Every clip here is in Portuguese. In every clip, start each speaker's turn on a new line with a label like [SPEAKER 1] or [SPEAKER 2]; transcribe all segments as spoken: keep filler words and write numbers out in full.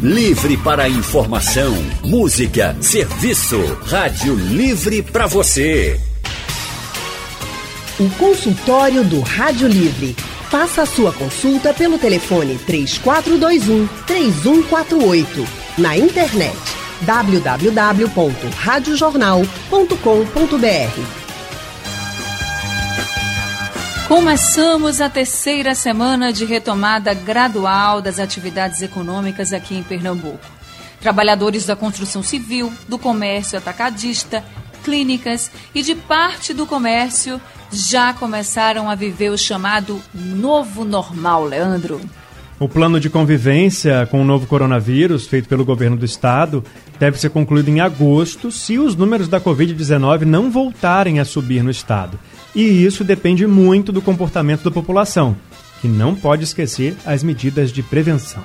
[SPEAKER 1] Livre para informação, música, serviço. Rádio Livre para você.
[SPEAKER 2] O consultório do Rádio Livre. Faça a sua consulta pelo telefone três quatro dois um, três um quatro oito. Na internet w w w ponto rádio jornal ponto com ponto b r.
[SPEAKER 3] Começamos a terceira semana de retomada gradual das atividades econômicas aqui em Pernambuco. Trabalhadores da construção civil, do comércio atacadista, clínicas e de parte do comércio já começaram a viver o chamado novo normal, Leandro.
[SPEAKER 4] O plano de convivência com o novo coronavírus, feito pelo governo do estado, deve ser concluído em agosto se os números da covid dezenove não voltarem a subir no estado. E isso depende muito do comportamento da população, que não pode esquecer as medidas de prevenção.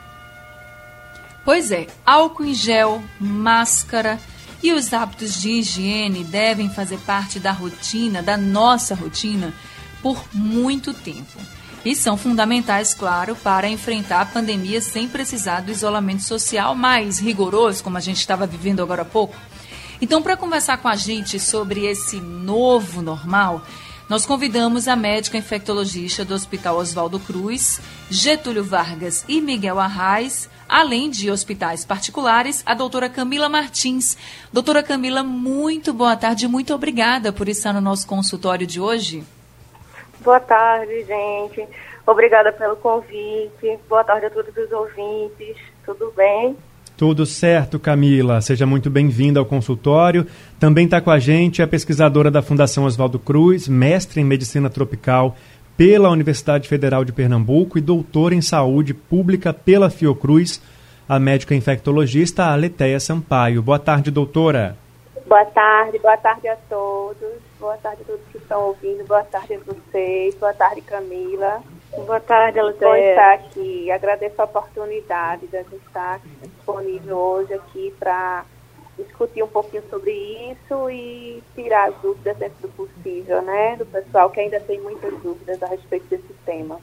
[SPEAKER 3] Pois é, álcool em gel, máscara e os hábitos de higiene devem fazer parte da rotina, da nossa rotina, por muito tempo. E são fundamentais, claro, para enfrentar a pandemia sem precisar do isolamento social mais rigoroso, como a gente estava vivendo agora há pouco. Então, para conversar com a gente sobre esse novo normal, nós convidamos a médica infectologista do Hospital Oswaldo Cruz, Getúlio Vargas e Miguel Arraes, além de hospitais particulares, a doutora Camila Martins. Doutora Camila, muito boa tarde, muito obrigada por estar no nosso consultório de hoje.
[SPEAKER 5] Boa tarde, gente. Obrigada pelo convite. Boa tarde a todos os ouvintes. Tudo bem?
[SPEAKER 4] Tudo certo, Camila. Seja muito bem-vinda ao consultório. Também está com a gente a pesquisadora da Fundação Oswaldo Cruz, mestre em Medicina Tropical pela Universidade Federal de Pernambuco e doutora em Saúde Pública pela Fiocruz, a médica infectologista Aletheia Sampaio. Boa tarde, doutora.
[SPEAKER 5] Boa tarde, boa tarde a todos. Boa tarde a todos que estão ouvindo. Boa tarde a vocês. Boa tarde, Camila. Boa tarde, Aletheia. Bom estar aqui. Agradeço a oportunidade de estar disponível hoje aqui para discutir um pouquinho sobre isso e tirar as dúvidas dentro do possível, né? Do pessoal que ainda tem muitas dúvidas a respeito desse tema.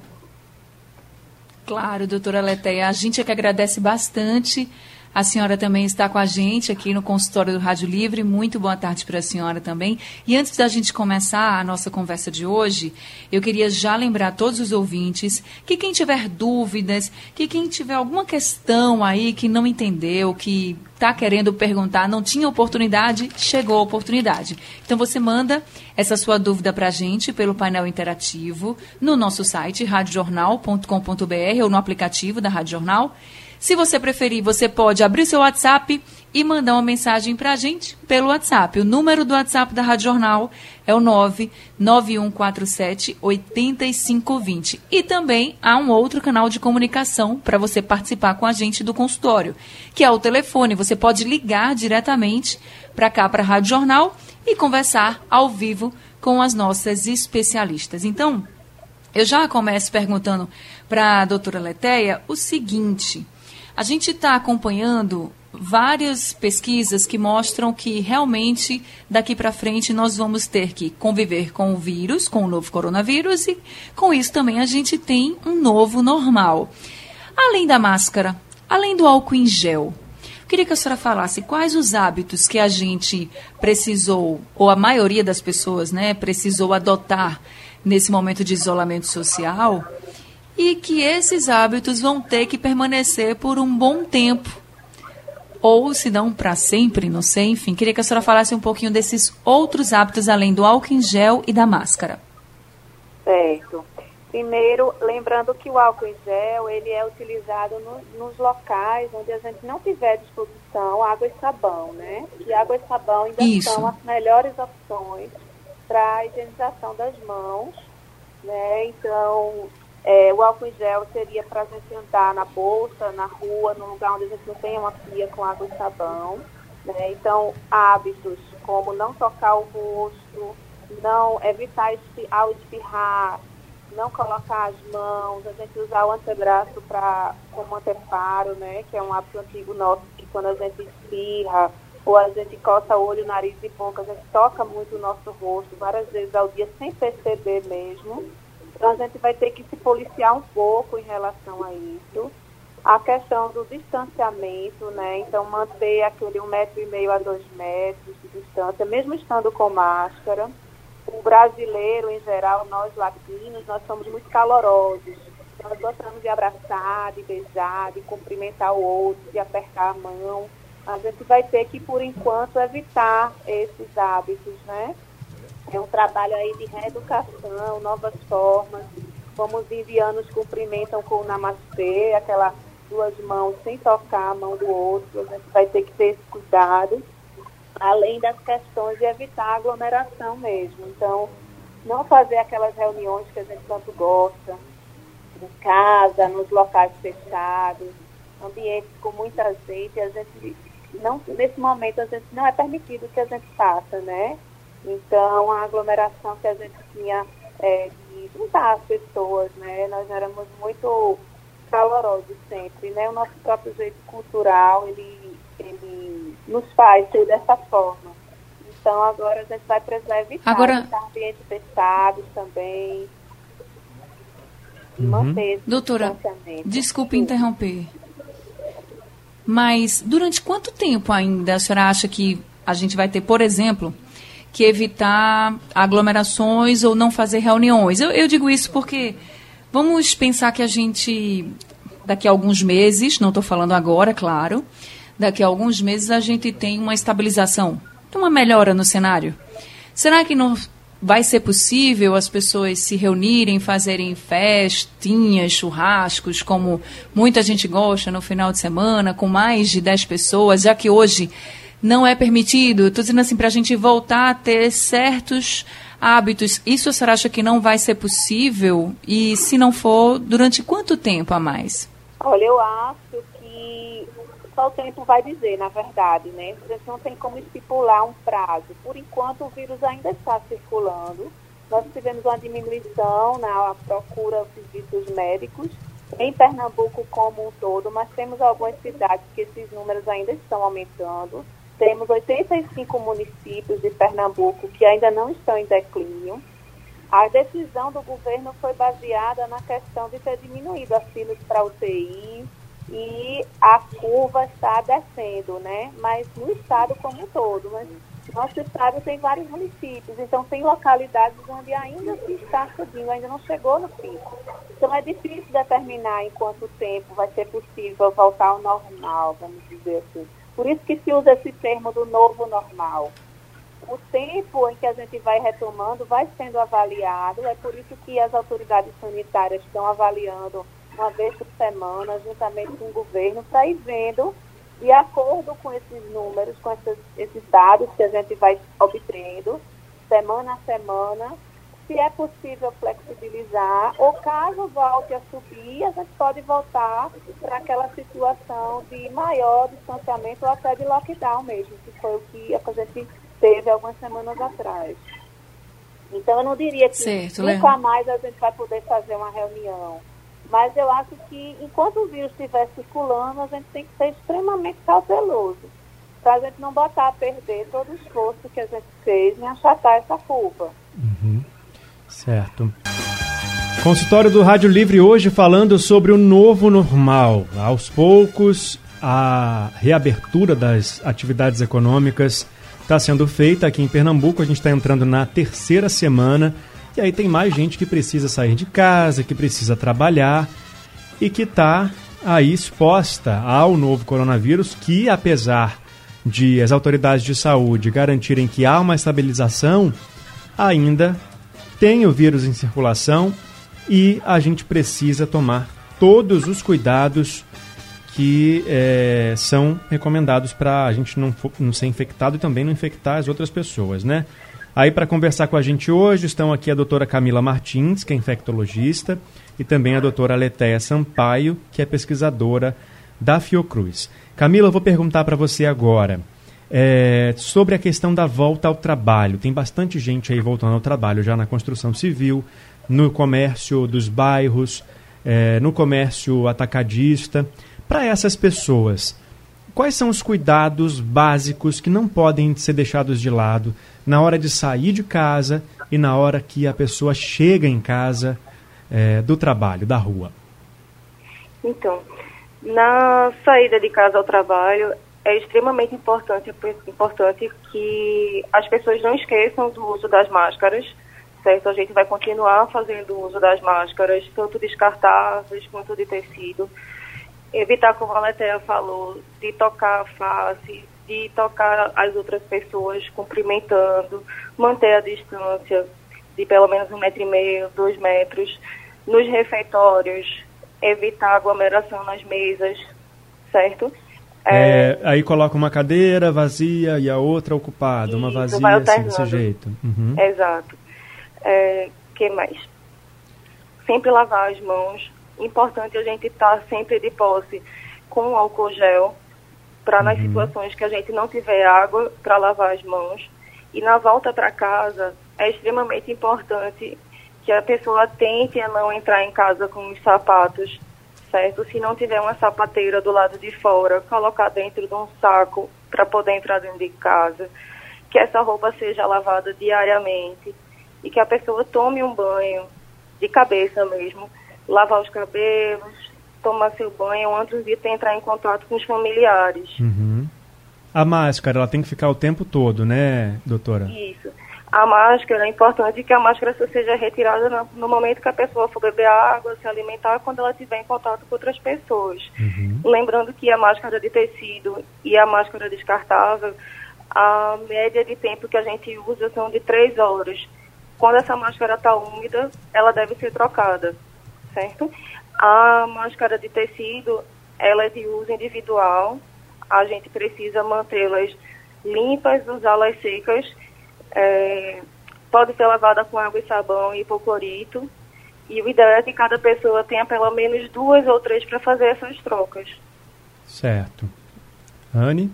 [SPEAKER 3] Claro, doutora Aletheia. A gente é que agradece bastante. A senhora também está com a gente aqui no consultório do Rádio Livre. Muito boa tarde para a senhora também. E antes da gente começar a nossa conversa de hoje, eu queria já lembrar a todos os ouvintes que quem tiver dúvidas, que quem tiver alguma questão aí que não entendeu, que está querendo perguntar, não tinha oportunidade, chegou a oportunidade. Então você manda essa sua dúvida para a gente pelo painel interativo no nosso site rádio jornal ponto com ponto b r ou no aplicativo da Rádio Jornal. Se você preferir, você pode abrir seu WhatsApp e mandar uma mensagem para a gente pelo WhatsApp. O número do WhatsApp da Rádio Jornal é o nove nove um quatro sete oito cinco dois zero. E também há um outro canal de comunicação para você participar com a gente do consultório, que é o telefone. Você pode ligar diretamente para cá, para a Rádio Jornal, e conversar ao vivo com as nossas especialistas. Então, eu já começo perguntando para a doutora Aletheia o seguinte: a gente está acompanhando várias pesquisas que mostram que realmente daqui para frente nós vamos ter que conviver com o vírus, com o novo coronavírus, e com isso também a gente tem um novo normal. Além da máscara, além do álcool em gel, eu queria que a senhora falasse quais os hábitos que a gente precisou, ou a maioria das pessoas, né, precisou adotar nesse momento de isolamento social, e que esses hábitos vão ter que permanecer por um bom tempo, ou se não para sempre, não sei, enfim. Queria que a senhora falasse um pouquinho desses outros hábitos, além do álcool em gel e da máscara.
[SPEAKER 5] Certo. Primeiro, lembrando que o álcool em gel, ele é utilizado no, nos locais onde a gente não tiver à disposição água e sabão, né? E água e sabão ainda
[SPEAKER 3] Isso.
[SPEAKER 5] são as melhores opções para a higienização das mãos, né? Então, É, o álcool em gel seria para a gente andar na bolsa, na rua, num lugar onde a gente não tenha uma pia com água e sabão, né? Então, hábitos como não tocar o rosto, não evitar espi- ao espirrar, não colocar as mãos, a gente usar o antebraço pra, como anteparo, né? Que é um hábito antigo nosso, que quando a gente espirra ou a gente coça o olho, nariz e boca, a gente toca muito o nosso rosto várias vezes ao dia sem perceber mesmo. Então, a gente vai ter que se policiar um pouco em relação a isso. A questão do distanciamento, né? Então, manter aquele um metro e meio a dois metros de distância, mesmo estando com máscara. O brasileiro, em geral, nós latinos, nós somos muito calorosos. Nós gostamos de abraçar, de beijar, de cumprimentar o outro, de apertar a mão. A gente vai ter que, por enquanto, evitar esses hábitos, né? É um trabalho aí de reeducação, novas formas. Como os indianos cumprimentam com o namastê, aquela duas mãos sem tocar a mão do outro, a gente vai ter que ter esse cuidado, além das questões de evitar aglomeração mesmo. Então, não fazer aquelas reuniões que a gente tanto gosta, em casa, nos locais fechados, ambientes com muita gente, a gente não, nesse momento a gente não é permitido que a gente faça, né? Então, a aglomeração que a gente tinha é, de juntar as pessoas, né? Nós éramos muito calorosos sempre, né? O nosso próprio jeito cultural, ele, ele nos faz ser dessa forma. Então, agora a gente vai precisar evitar,
[SPEAKER 3] agora...
[SPEAKER 5] evitar ambientes fechados também.
[SPEAKER 3] Uhum.
[SPEAKER 5] Manter esse
[SPEAKER 3] Doutora, desculpe interromper, mas durante quanto tempo ainda a senhora acha que a gente vai ter, por exemplo, que evitar aglomerações ou não fazer reuniões? Eu, eu digo isso porque vamos pensar que a gente, daqui a alguns meses, não estou falando agora, claro, daqui a alguns meses a gente tem uma estabilização, uma melhora no cenário. Será que não vai ser possível as pessoas se reunirem, fazerem festinhas, churrascos, como muita gente gosta no final de semana, com mais de dez pessoas, já que hoje não é permitido? Estou dizendo assim, para a gente voltar a ter certos hábitos. Isso a senhora acha que não vai ser possível? E se não for, durante quanto tempo a mais?
[SPEAKER 5] Olha, eu acho que só o tempo vai dizer, na verdade, né? A gente não tem como estipular um prazo. Por enquanto, o vírus ainda está circulando. Nós tivemos uma diminuição na procura aos serviços médicos em Pernambuco como um todo, mas temos algumas cidades que esses números ainda estão aumentando. Temos oitenta e cinco municípios de Pernambuco que ainda não estão em declínio. A decisão do governo foi baseada na questão de ter diminuído as filas para U T I e a curva está descendo, né? Mas no estado como um todo. Mas nosso estado tem vários municípios, então tem localidades onde ainda se está subindo, ainda não chegou no pico. Então é difícil determinar em quanto tempo vai ser possível voltar ao normal, vamos dizer assim. Por isso que se usa esse termo do novo normal. O tempo em que a gente vai retomando vai sendo avaliado, é por isso que as autoridades sanitárias estão avaliando uma vez por semana, juntamente com o governo, para ir vendo, de acordo com esses números, com esses, esses dados que a gente vai obtendo, semana a semana, se é possível flexibilizar, ou caso volte a subir, a gente pode voltar para aquela situação de maior distanciamento ou até de lockdown mesmo, que foi o que a gente teve algumas semanas atrás. Então, eu não diria que certo, nunca Leandro. mais a gente vai poder fazer uma reunião. Mas eu acho que, enquanto o vírus estiver circulando, a gente tem que ser extremamente cauteloso, para a gente não botar a perder todo o esforço que a gente fez em achatar essa curva.
[SPEAKER 4] Uhum. Certo. Consultório do Rádio Livre hoje falando sobre o novo normal. Aos poucos, a reabertura das atividades econômicas está sendo feita aqui em Pernambuco. A gente está entrando na terceira semana e aí tem mais gente que precisa sair de casa, que precisa trabalhar e que está aí exposta ao novo coronavírus, que apesar de as autoridades de saúde garantirem que há uma estabilização, ainda tem o vírus em circulação e a gente precisa tomar todos os cuidados que é, são recomendados para a gente não, não ser infectado e também não infectar as outras pessoas, né? Aí, para conversar com a gente hoje, estão aqui a doutora Camila Martins, que é infectologista, e também a doutora Letéia Sampaio, que é pesquisadora da Fiocruz. Camila, eu vou perguntar para você agora é, sobre a questão da volta ao trabalho. Tem bastante gente aí voltando ao trabalho, já na construção civil, no comércio dos bairros, é, no comércio atacadista. Para essas pessoas, quais são os cuidados básicos que não podem ser deixados de lado na hora de sair de casa e na hora que a pessoa chega em casa é, do trabalho, da rua?
[SPEAKER 6] Então,
[SPEAKER 5] Na saída de casa ao trabalho, é extremamente importante, importante que as pessoas não esqueçam do uso das máscaras, certo? A gente vai continuar fazendo o uso das máscaras, tanto descartáveis quanto de tecido. Evitar, como a Letéia falou, de tocar a face, de tocar as outras pessoas cumprimentando, manter a distância de pelo menos um metro e meio, dois metros. Nos refeitórios, evitar aglomeração nas mesas, certo?
[SPEAKER 4] É, é, aí coloca uma cadeira vazia e a outra ocupada, uma vazia assim, desse jeito. Uhum.
[SPEAKER 5] Exato. É, que mais? Sempre lavar as mãos. Importante a gente estar sempre de posse com álcool gel, para nas uhum. situações que a gente não tiver água para lavar as mãos. E na volta para casa, é extremamente importante que a pessoa tente a não entrar em casa com os sapatos, certo? Se não tiver uma sapateira do lado de fora, colocar dentro de um saco para poder entrar dentro de casa, que essa roupa seja lavada diariamente e que a pessoa tome um banho de cabeça mesmo, lavar os cabelos, tomar seu banho antes de entrar em contato com os familiares.
[SPEAKER 4] Uhum. A máscara, ela tem que ficar o tempo todo, né, doutora?
[SPEAKER 5] Isso. A máscara, é importante que a máscara só seja retirada no, no momento que a pessoa for beber água, se alimentar, quando ela estiver em contato com outras pessoas. Uhum. Lembrando que a máscara de tecido e a máscara descartável, a média de tempo que a gente usa são de três horas. Quando essa máscara está úmida, ela deve ser trocada, certo? A máscara de tecido, ela é de uso individual, a gente precisa mantê-las limpas, usá-las secas, é, pode ser lavada com água e sabão e hipoclorito, e o ideal é que cada pessoa tenha pelo menos duas ou três para fazer essas trocas.
[SPEAKER 4] Certo. Anne?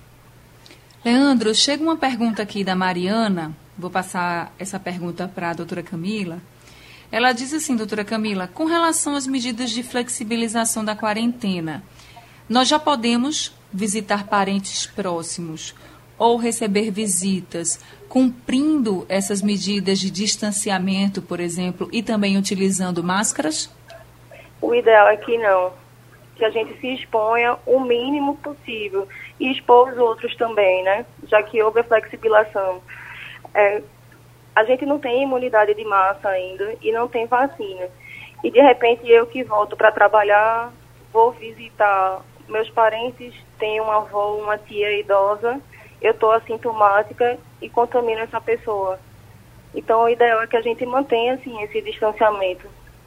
[SPEAKER 3] Leandro, chega uma pergunta aqui da Mariana, vou passar essa pergunta para a doutora Camila. Ela diz assim, doutora Camila, com relação às medidas de flexibilização da quarentena, nós já podemos visitar parentes próximos ou receber visitas cumprindo essas medidas de distanciamento, por exemplo, e também utilizando máscaras?
[SPEAKER 5] O ideal é que não, que a gente se exponha o mínimo possível e expor os outros também, né? Já que houve a flexibilização. É, a gente não tem imunidade de massa ainda e não tem vacina. E, de repente, eu que volto para trabalhar, vou visitar meus parentes, tenho uma avó, uma tia idosa, eu estou assintomática e contamino essa pessoa. Então, o ideal é que a gente mantenha, assim, esse distanciamento.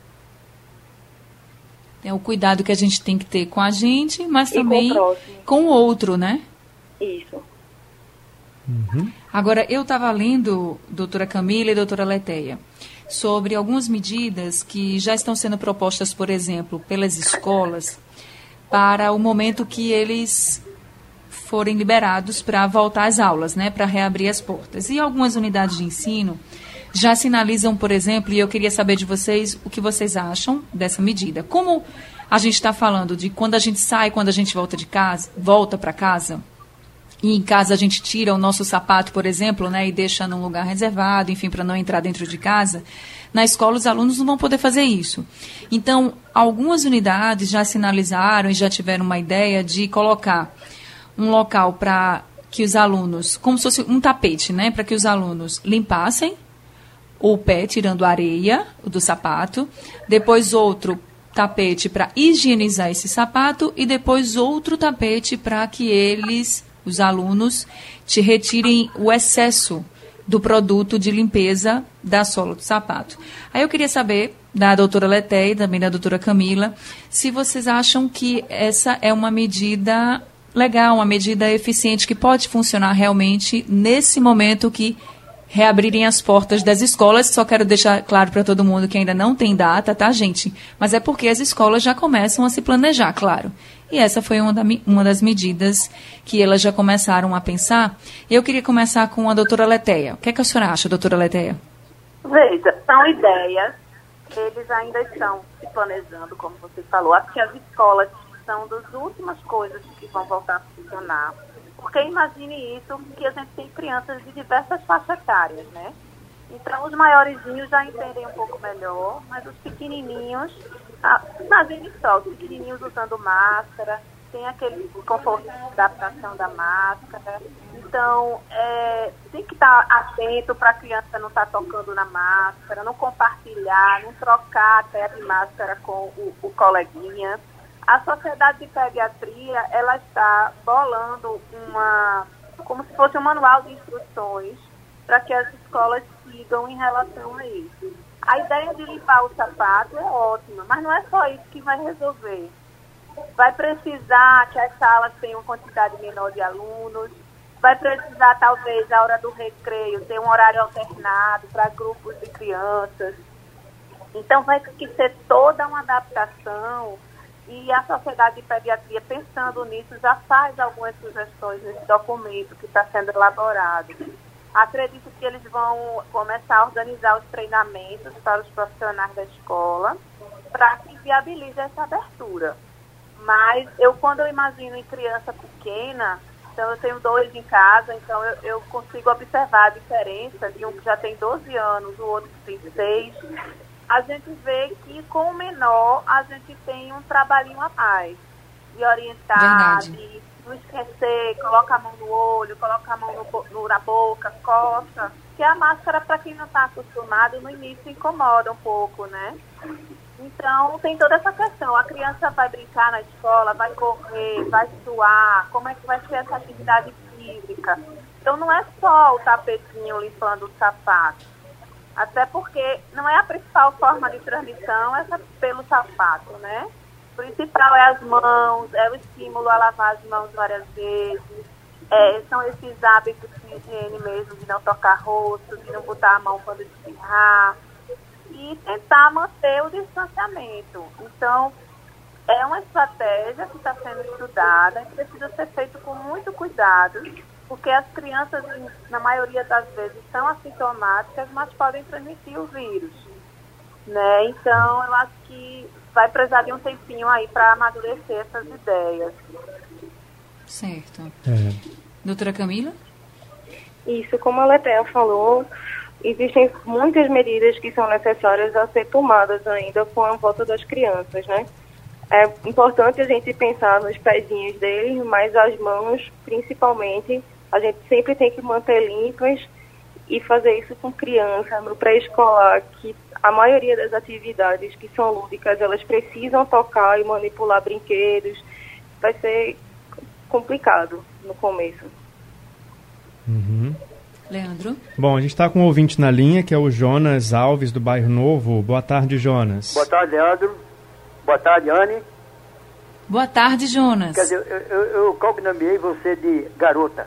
[SPEAKER 3] É o cuidado que a gente tem que ter com a gente, mas
[SPEAKER 5] e
[SPEAKER 3] também
[SPEAKER 5] com o,
[SPEAKER 3] com o outro, né?
[SPEAKER 5] Isso.
[SPEAKER 3] Uhum. Agora, eu estava lendo, doutora Camila e doutora Letéia, sobre algumas medidas que já estão sendo propostas, por exemplo, pelas escolas, para o momento que eles forem liberados para voltar às aulas, né, para reabrir as portas. E algumas unidades de ensino já sinalizam, por exemplo, e eu queria saber de vocês o que vocês acham dessa medida. Como a gente está falando de quando a gente sai, quando a gente volta de casa, volta para casa, e em casa a gente tira o nosso sapato, por exemplo, né, e deixa num lugar reservado, enfim, para não entrar dentro de casa, na escola os alunos não vão poder fazer isso. Então, algumas unidades já sinalizaram e já tiveram uma ideia de colocar um local para que os alunos, como se fosse um tapete, né, para que os alunos limpassem o pé, tirando a areia do sapato, depois outro tapete para higienizar esse sapato e depois outro tapete para que eles, os alunos, te retirem o excesso do produto de limpeza da sola do sapato. Aí eu queria saber da doutora Letéia e também da doutora Camila se vocês acham que essa é uma medida legal, uma medida eficiente que pode funcionar realmente nesse momento que reabrirem as portas das escolas. Só quero deixar claro para todo mundo que ainda não tem data, tá, gente? Mas é porque as escolas já começam a se planejar, claro. E essa foi uma, da, uma das medidas que elas já começaram a pensar. Eu queria começar com a doutora Letéia. O que é que a senhora acha, doutora Letéia?
[SPEAKER 6] Veja, são ideias, eles ainda estão se planejando, como você falou. Acho que as escolas são das últimas coisas que vão voltar a funcionar. Porque imagine isso, que a gente tem crianças de diversas faixas etárias, né? Então, os maiorzinhos já entendem um pouco melhor, mas os pequenininhos, ah, imagine só, os pequenininhos usando máscara, tem aquele conforto da adaptação da máscara. Então, é, tem que estar atento para a criança não estar tocando na máscara, não compartilhar, não trocar até de máscara com o, o coleguinha. A Sociedade de Pediatria, ela está bolando uma, como se fosse um manual de instruções para que as escolas sigam em relação a isso. A ideia de limpar o sapato é ótima, mas não é só isso que vai resolver. Vai precisar que as salas tenham uma quantidade menor de alunos, vai precisar, talvez, a hora do recreio, ter um horário alternado para grupos de crianças. Então, vai ter que ser toda uma adaptação. E a Sociedade de Pediatria, pensando nisso, já faz algumas sugestões nesse documento que está sendo elaborado. Acredito que eles vão começar a organizar os treinamentos para os profissionais da escola para que viabilize essa abertura. Mas eu, quando eu imagino em criança pequena, então eu tenho dois em casa, então eu, eu consigo observar a diferença de um que já tem doze anos, o outro que tem seis. A gente vê que com o menor a gente tem um trabalhinho a mais de orientar,
[SPEAKER 3] Verdade.
[SPEAKER 6] de não esquecer, coloca a mão no olho, coloca a mão no, no, na boca, coça. Que a máscara, para quem não está acostumado, no início incomoda um pouco, né? Então, tem toda essa questão. A criança vai brincar na escola, vai correr, vai suar, como é que vai ser essa atividade física? Então, não é só o tapetinho limpando o sapato. Até porque não é a principal forma de transmissão, é pelo sapato, né? O principal é as mãos, é o estímulo a lavar as mãos várias vezes, é, são esses hábitos de higiene mesmo, de não tocar rosto, de não botar a mão quando espirrar, e tentar manter o distanciamento. Então, é uma estratégia que está sendo estudada e precisa ser feito com muito cuidado, porque as crianças, na maioria das vezes, são assintomáticas, mas podem transmitir o vírus, né? Então, eu acho que vai precisar de um tempinho aí para amadurecer essas ideias.
[SPEAKER 3] Certo.
[SPEAKER 4] É.
[SPEAKER 3] Doutora Camila?
[SPEAKER 7] Isso, como a Letéia falou, existem muitas medidas que são necessárias a ser tomadas ainda com a volta das crianças, né? É importante a gente pensar nos pezinhos deles, mas as mãos, principalmente, a gente sempre tem que manter limpas e fazer isso com criança, no pré-escolar, que a maioria das atividades que são lúdicas, elas precisam tocar e manipular brinquedos. Vai ser complicado no começo.
[SPEAKER 4] Uhum.
[SPEAKER 3] Leandro?
[SPEAKER 4] Bom, a gente está com um ouvinte na linha, que é o Jonas Alves, do Bairro Novo. Boa tarde, Jonas.
[SPEAKER 8] Boa tarde, Leandro. Boa tarde, Anne.
[SPEAKER 3] Boa tarde, Jonas.
[SPEAKER 8] Quer dizer, eu, eu, eu cognomeei você de garota.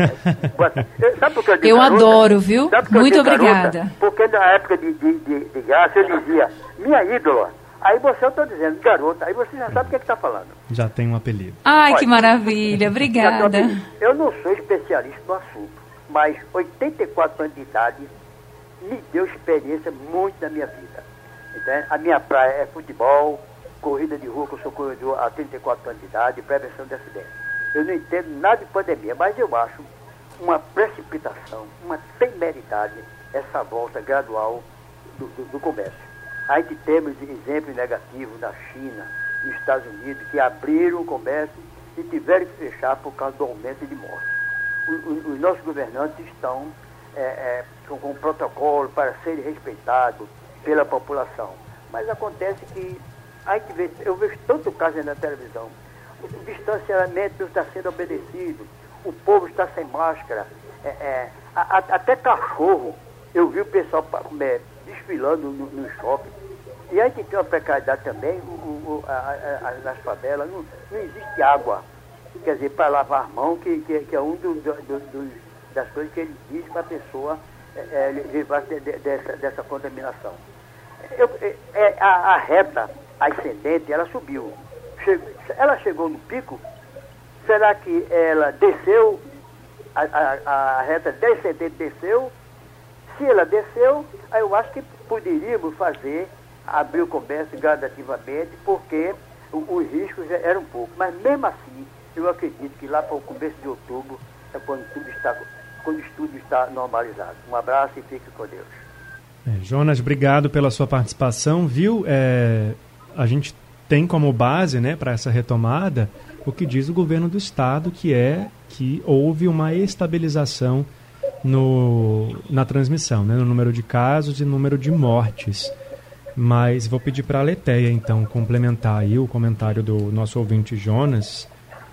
[SPEAKER 8] Sabe por que eu digo
[SPEAKER 3] Eu
[SPEAKER 8] garota?
[SPEAKER 3] adoro, viu?
[SPEAKER 8] Sabe por que eu
[SPEAKER 3] Muito
[SPEAKER 8] digo
[SPEAKER 3] obrigada.
[SPEAKER 8] garota? Porque na época de, de, de, de graça eu dizia, minha ídola. Aí você, eu estou dizendo, garota. Aí você já sabe o que é que está falando.
[SPEAKER 4] Já tem um apelido.
[SPEAKER 3] Ai,
[SPEAKER 8] Olha,
[SPEAKER 3] que maravilha.
[SPEAKER 8] Já
[SPEAKER 3] Obrigada.
[SPEAKER 8] tem um apelido. Eu não sou especialista no assunto, mas oitenta e quatro anos de idade me deu experiência muito na minha vida. Entende? A minha praia é futebol, corrida de rua, que eu sou corredor há trinta e quatro anos de idade, prevenção de acidentes. Eu não entendo nada de pandemia, mas eu acho uma precipitação, uma temeridade, essa volta gradual do, do, do comércio. A gente temos exemplos negativos na China, nos Estados Unidos, que abriram o comércio e tiveram que fechar por causa do aumento de mortes. O, o, os nossos governantes estão é, é, com, com um protocolo para serem respeitados pela população. Mas acontece que a gente vê, eu vejo tanto caso na televisão, o distanciamento não está sendo obedecido, o povo está sem máscara, é, é, a, a, até cachorro, eu vi o pessoal é, desfilando no, no shopping, e a gente tem uma precariedade também, o, o, a, a, a, nas favelas, não, não existe água, quer dizer, para lavar a mão, que, que, que é um do, do, do, das coisas que ele diz para a pessoa é, é, levar de, de, dessa, dessa contaminação. Eu, é, a, a reta ascendente, ela subiu. Chegou, ela chegou no pico, será que ela desceu, a, a, a reta descendente desceu? Se ela desceu, aí eu acho que poderíamos fazer, abrir o comércio gradativamente, porque o, os riscos eram poucos. Mas mesmo assim, eu acredito que lá para o começo de outubro é quando tudo está, quando tudo está normalizado. Um abraço e fique com Deus.
[SPEAKER 4] É, Jonas, obrigado pela sua participação, viu? É, a gente tem como base, né, para essa retomada o que diz o governo do estado, que é que houve uma estabilização no, na transmissão, né, no número de casos e número de mortes. Mas vou pedir para a Letéia, então, complementar aí o comentário do nosso ouvinte Jonas.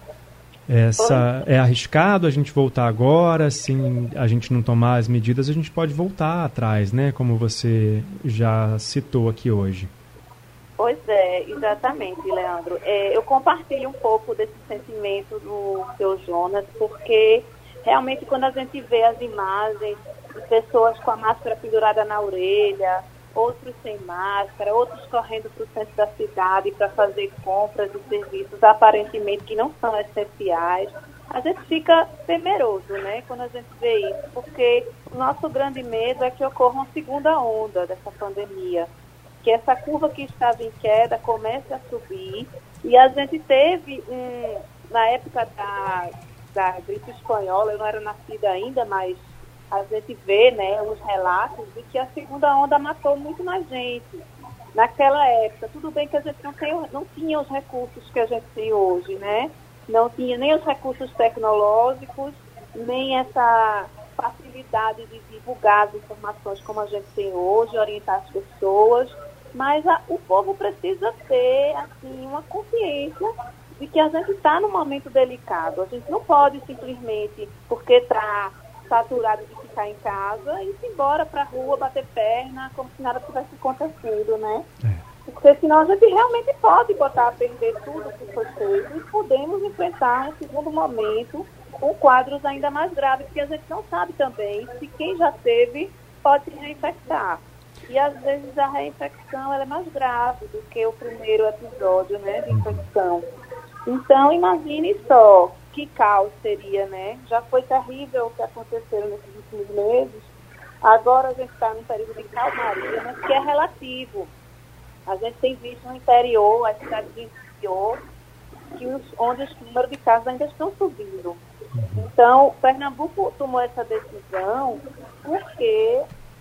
[SPEAKER 4] Essa, é arriscado a gente voltar agora, se a gente não tomar as medidas, a gente pode voltar atrás, né? Como você já citou aqui hoje.
[SPEAKER 6] Pois é, exatamente, Leandro. É, eu compartilho um pouco desse sentimento do seu Jonas, porque realmente quando a gente vê as imagens de pessoas com a máscara pendurada na orelha, outros sem máscara, outros correndo para o centro da cidade para fazer compras de serviços aparentemente que não são essenciais, a gente fica temeroso, né, quando a gente vê isso, porque o nosso grande medo é que ocorra uma segunda onda dessa pandemia, que essa curva que estava em queda comece a subir, e a gente teve, um, na época da, da gripe espanhola, eu não era nascida ainda, mas a gente vê, né, os relatos de que a segunda onda matou muito mais gente. Naquela época, tudo bem que a gente não, tem, não tinha os recursos que a gente tem hoje, né? Não tinha nem os recursos tecnológicos, nem essa facilidade de divulgar as informações como a gente tem hoje, orientar as pessoas, mas a, o povo precisa ter, assim, uma consciência de que a gente está num momento delicado. A gente não pode simplesmente, porque está saturado de ficar em casa, e ir embora para a rua, bater perna, como se nada tivesse acontecido, né? É. Porque senão a gente realmente pode botar a perder tudo que foi feito e podemos enfrentar um segundo momento com quadros ainda mais graves, que a gente não sabe também se quem já teve pode se reinfectar. E às vezes a reinfecção ela é mais grave do que o primeiro episódio, né, de infecção. Então, imagine só que caos seria, né? Já foi terrível o que aconteceu nesses últimos meses. Agora a gente está num período de calmaria, mas que é relativo. A gente tem visto no interior, as cidades do interior, que os, onde os números de casos ainda estão subindo. Então, Pernambuco tomou essa decisão porque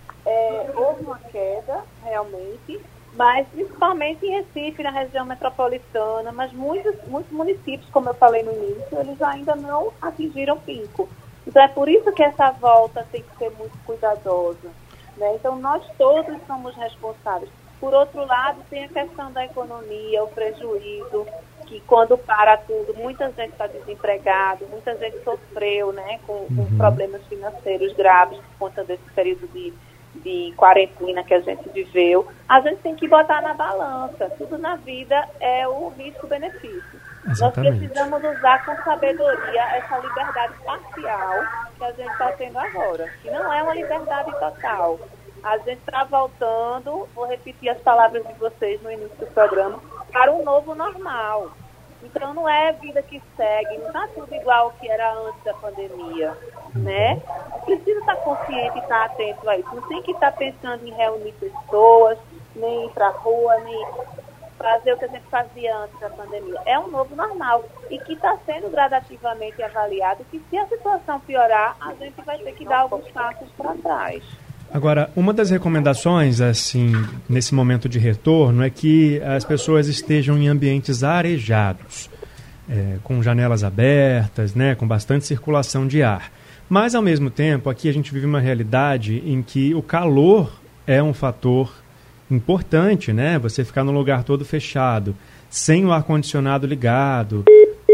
[SPEAKER 6] é, houve uma queda, realmente, mas principalmente em Recife, na região metropolitana, mas muitos, muitos municípios, como eu falei no início, eles ainda não atingiram pico. Então é por isso que essa volta tem que ser muito cuidadosa, né? Então nós todos somos responsáveis. Por outro lado, tem a questão da economia, o prejuízo, que quando para tudo, muita gente está desempregada, muita gente sofreu, né, com, com uhum. problemas financeiros graves por conta desse período de de quarentena que a gente viveu. A gente tem que botar na balança. Tudo na vida é o risco-benefício. Nós precisamos usar com sabedoria essa liberdade parcial que a gente está tendo agora, que não é uma liberdade total. A gente está voltando, vou repetir as palavras de vocês no início do programa, para um novo normal. Então não é vida que segue, não está tudo igual ao que era antes da pandemia, né? Precisa estar consciente e estar atento a isso. Não tem que estar pensando em reunir pessoas, nem ir para a rua, nem fazer o que a gente fazia antes da pandemia. É um novo normal e que está sendo gradativamente avaliado, que se a situação piorar, a gente vai ter que dar alguns passos para trás.
[SPEAKER 4] Agora, uma das recomendações, assim, nesse momento de retorno, é que as pessoas estejam em ambientes arejados, é, com janelas abertas, né, com bastante circulação de ar. Mas, ao mesmo tempo, aqui a gente vive uma realidade em que o calor é um fator importante, né? Você ficar num lugar todo fechado, sem o ar-condicionado ligado,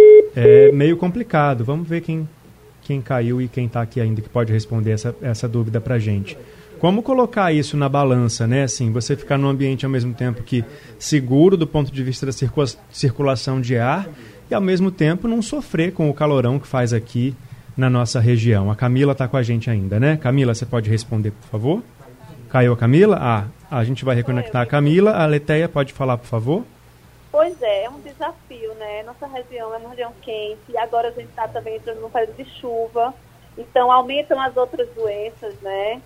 [SPEAKER 4] é meio complicado. Vamos ver quem, quem caiu e quem está aqui ainda que pode responder essa, essa dúvida para a gente. Como colocar isso na balança, né? Assim, você ficar num ambiente ao mesmo tempo que seguro do ponto de vista da circula- circulação de ar e ao mesmo tempo não sofrer com o calorão que faz aqui na nossa região. A Camila está com a gente ainda, né? Camila, você pode responder, por favor? Caiu a Camila? Ah, a gente vai reconectar a Camila. A Letéia pode falar, por favor?
[SPEAKER 6] Pois é, é um desafio, né? Nossa região é uma região quente e agora a gente está também entrando num período de chuva. Então aumentam as outras doenças, né?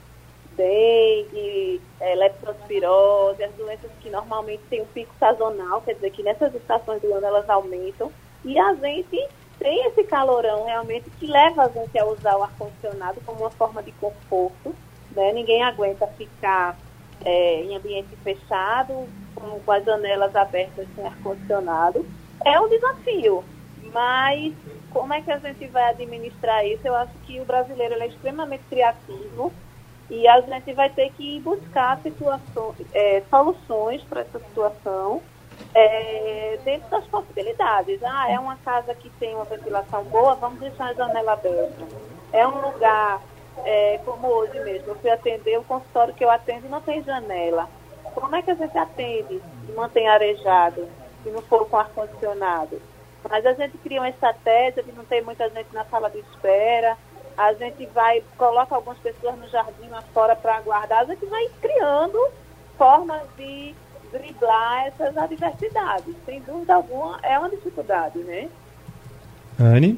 [SPEAKER 6] Dengue, é, leptospirose, as doenças que normalmente têm um pico sazonal, quer dizer que nessas estações do ano elas aumentam, e a gente tem esse calorão realmente que leva a gente a usar o ar-condicionado como uma forma de conforto, né? Ninguém aguenta ficar
[SPEAKER 5] é, em ambiente fechado, com, com as janelas abertas sem ar-condicionado, é um desafio. Mas como é que a gente vai administrar isso? Eu acho que o brasileiro ele é extremamente criativo e a gente vai ter que buscar situações, é, soluções para essa situação é, dentro das possibilidades. Ah, é uma casa que tem uma ventilação boa, vamos deixar a janela aberta. É um lugar, é, como hoje mesmo, eu fui atender o consultório que eu atendo e não tem janela. Como é que a gente atende e mantém arejado, se não for com ar-condicionado? Mas a gente cria uma estratégia de não ter muita gente na sala de espera, a gente vai, coloca algumas pessoas no jardim lá fora para aguardar, a gente vai criando formas de driblar essas adversidades. Sem dúvida alguma, é uma dificuldade, né?
[SPEAKER 4] Anne?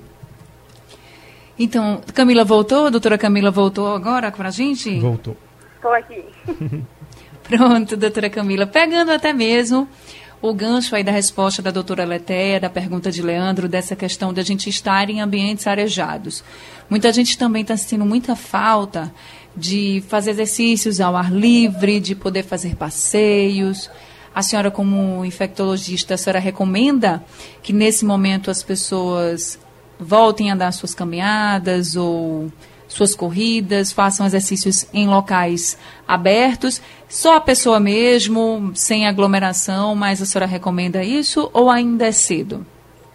[SPEAKER 3] Então, Camila voltou? A doutora Camila voltou agora para a gente?
[SPEAKER 4] Voltou.
[SPEAKER 7] Estou aqui.
[SPEAKER 3] Pronto, doutora Camila. Pegando até mesmo o gancho aí da resposta da doutora Letéia, da pergunta de Leandro, dessa questão de a gente estar em ambientes arejados. Muita gente também está sentindo muita falta de fazer exercícios ao ar livre, de poder fazer passeios. A senhora, como infectologista, a senhora recomenda que nesse momento as pessoas voltem a dar suas caminhadas ou suas corridas, façam exercícios em locais abertos, só a pessoa mesmo, sem aglomeração, mas a senhora recomenda isso ou ainda é cedo?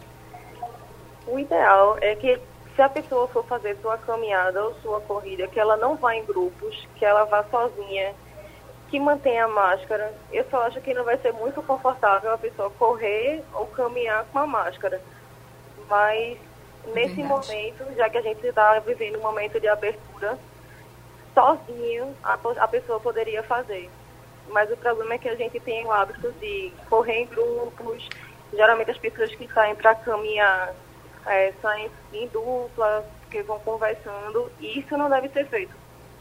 [SPEAKER 7] O ideal é que se a pessoa for fazer sua caminhada ou sua corrida, que ela não vá em grupos, que ela vá sozinha, que mantenha a máscara. Eu só acho que não vai ser muito confortável a pessoa correr ou caminhar com a máscara. Mas nesse Verdade. momento, já que a gente está vivendo um momento de abertura, sozinho a, a pessoa poderia fazer. Mas o problema é que a gente tem o hábito de correr em grupos. Geralmente as pessoas que saem para caminhar é, saem em dupla, que vão conversando, e isso não deve ser feito.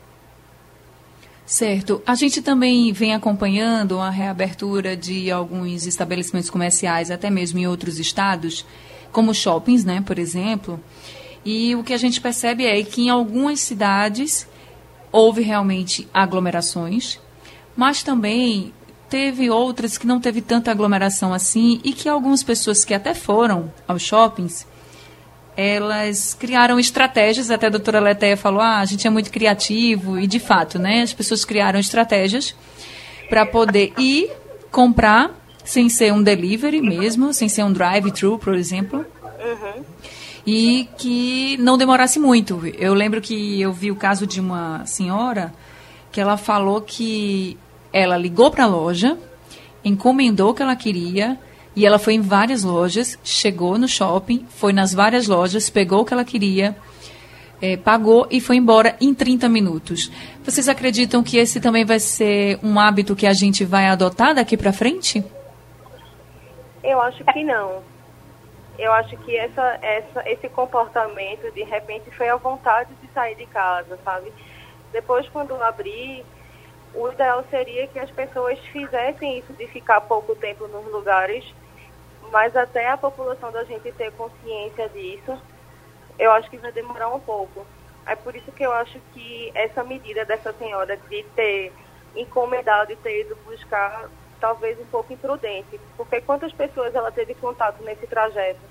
[SPEAKER 3] Certo. A gente também vem acompanhando a reabertura de alguns estabelecimentos comerciais, até mesmo em outros estados, como shoppings, né, por exemplo. E o que a gente percebe é que em algumas cidades houve realmente aglomerações, mas também teve outras que não teve tanta aglomeração assim e que algumas pessoas que até foram aos shoppings, elas criaram estratégias, até a doutora Letéia falou, ah, a gente é muito criativo, e de fato, né, as pessoas criaram estratégias para poder ir comprar, sem ser um delivery mesmo, sem ser um drive-thru, por exemplo,
[SPEAKER 7] Uhum.
[SPEAKER 3] e que não demorasse muito. Eu lembro que eu vi o caso de uma senhora que ela falou que ela ligou para a loja, encomendou o que ela queria, e ela foi em várias lojas, chegou no shopping, foi nas várias lojas, pegou o que ela queria, é, pagou e foi embora em trinta minutos. Vocês acreditam que esse também vai ser um hábito que a gente vai adotar daqui para frente?
[SPEAKER 7] Eu acho que não. Eu acho que essa, essa, esse comportamento, de repente, foi a vontade de sair de casa, sabe? Depois, quando abrir, o ideal seria que as pessoas fizessem isso de ficar pouco tempo nos lugares, mas até a população da gente ter consciência disso, eu acho que vai demorar um pouco. É por isso que eu acho que essa medida dessa senhora de ter encomendado e ter ido buscar, talvez um pouco imprudente, porque quantas pessoas ela teve contato nesse trajeto,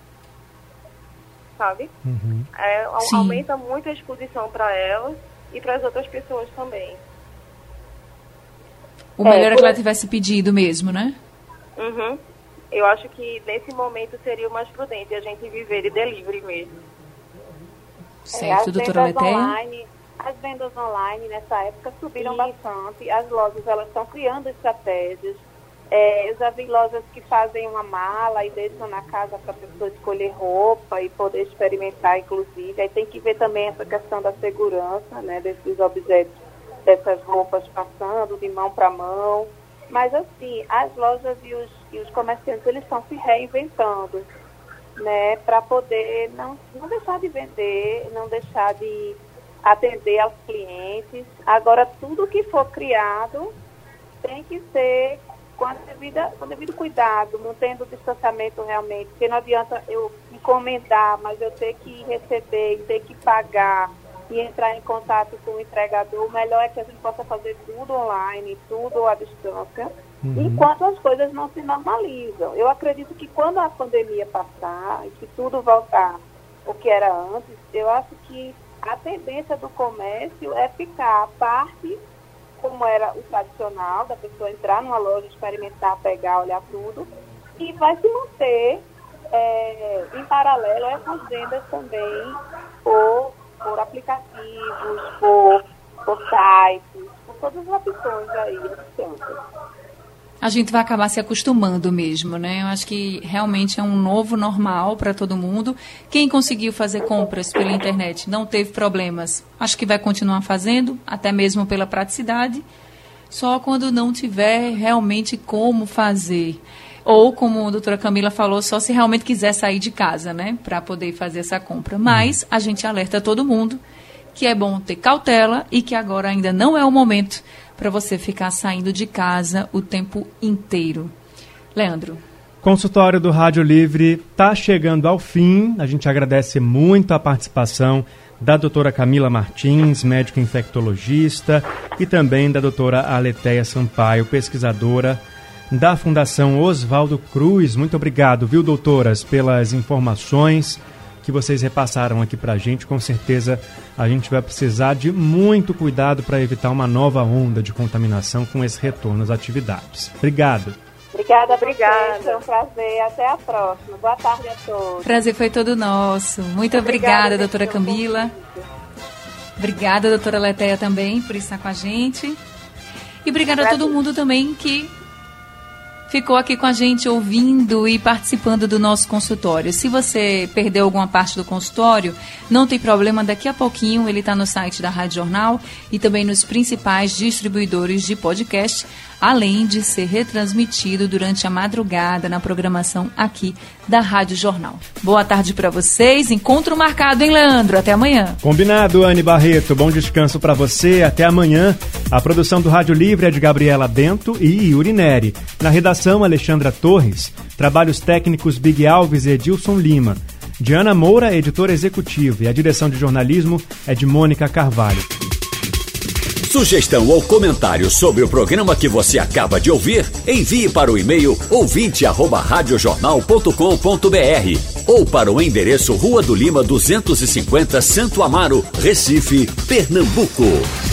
[SPEAKER 7] sabe?
[SPEAKER 4] Uhum.
[SPEAKER 7] É, aumenta muito a exposição para ela e para as outras pessoas também.
[SPEAKER 3] O melhor é,
[SPEAKER 5] É,
[SPEAKER 3] que ela tivesse pedido mesmo, né?
[SPEAKER 7] Uhum. Eu acho que nesse momento seria o mais prudente a gente viver de delivery mesmo.
[SPEAKER 3] Certo,
[SPEAKER 5] as
[SPEAKER 3] doutora
[SPEAKER 5] vendas
[SPEAKER 3] Letéia?
[SPEAKER 5] online, as vendas online nessa época subiram bastante. As lojas elas estão criando estratégias. É, eu já vi lojas que fazem uma mala e deixam na casa para a pessoa escolher roupa e poder experimentar, inclusive. Aí tem que ver também essa questão da segurança, né, desses objetos, dessas roupas passando de mão para mão. Mas, assim, as lojas e os, e os comerciantes, eles estão se reinventando, né, para poder não, não deixar de vender, não deixar de atender aos clientes. Agora, tudo que for criado tem que ser com a devida, com o devido cuidado, mantendo o distanciamento realmente, porque não adianta eu encomendar, mas eu ter que receber e ter que pagar e entrar em contato com o entregador, o melhor é que a gente possa fazer tudo online, tudo à distância, uhum. enquanto as coisas não se normalizam. Eu acredito que quando a pandemia passar e que tudo voltar o que era antes, eu acho que a tendência do comércio é ficar a parte, como era o tradicional, da pessoa entrar numa loja, experimentar, pegar, olhar tudo, e vai se manter é, em paralelo a essas vendas também por, por aplicativos, por, por sites, por todas as opções aí, opções.
[SPEAKER 3] A gente vai acabar se acostumando mesmo, né? Eu acho que realmente é um novo normal para todo mundo. Quem conseguiu fazer compras pela internet não teve problemas. Acho que vai continuar fazendo, até mesmo pela praticidade, só quando não tiver realmente como fazer. Ou, como a doutora Camila falou, só se realmente quiser sair de casa, né? Para poder fazer essa compra. Mas a gente alerta todo mundo que é bom ter cautela e que agora ainda não é o momento para você ficar saindo de casa o tempo inteiro. Leandro.
[SPEAKER 4] Consultório do Rádio Livre está chegando ao fim. A gente agradece muito a participação da doutora Camila Martins, médica infectologista, e também da doutora Aleteia Sampaio, pesquisadora da Fundação Oswaldo Cruz. Muito obrigado, viu, doutoras, pelas informações que vocês repassaram aqui para a gente. Com certeza a gente vai precisar de muito cuidado para evitar uma nova onda de contaminação com esse retorno às atividades. Obrigado.
[SPEAKER 5] Obrigada, obrigada. Foi um prazer. Até a próxima. Boa tarde a todos.
[SPEAKER 3] Prazer foi todo nosso. Muito obrigada, obrigada doutora Camila. Obrigada, doutora Letéia, também, por estar com a gente. E obrigada a todo mundo também que ficou aqui com a gente ouvindo e participando do nosso consultório. Se você perdeu alguma parte do consultório, não tem problema, daqui a pouquinho ele está no site da Rádio Jornal e também nos principais distribuidores de podcast, além de ser retransmitido durante a madrugada na programação aqui da Rádio Jornal. Boa tarde para vocês. Encontro marcado, hein, Leandro? Até amanhã.
[SPEAKER 4] Combinado, Anne Barreto. Bom descanso para você. Até amanhã. A produção do Rádio Livre é de Gabriela Bento e Yuri Neri. Na redação, Alexandra Torres. Trabalhos técnicos, Big Alves e Edilson Lima. Diana Moura, editora executiva. E a direção de jornalismo é de Mônica Carvalho.
[SPEAKER 1] Sugestão ou comentário sobre o programa que você acaba de ouvir, envie para o e-mail ouvinte arroba radiojornal ponto com ponto br ou para o endereço Rua do Lima duzentos e cinquenta, Santo Amaro, Recife, Pernambuco.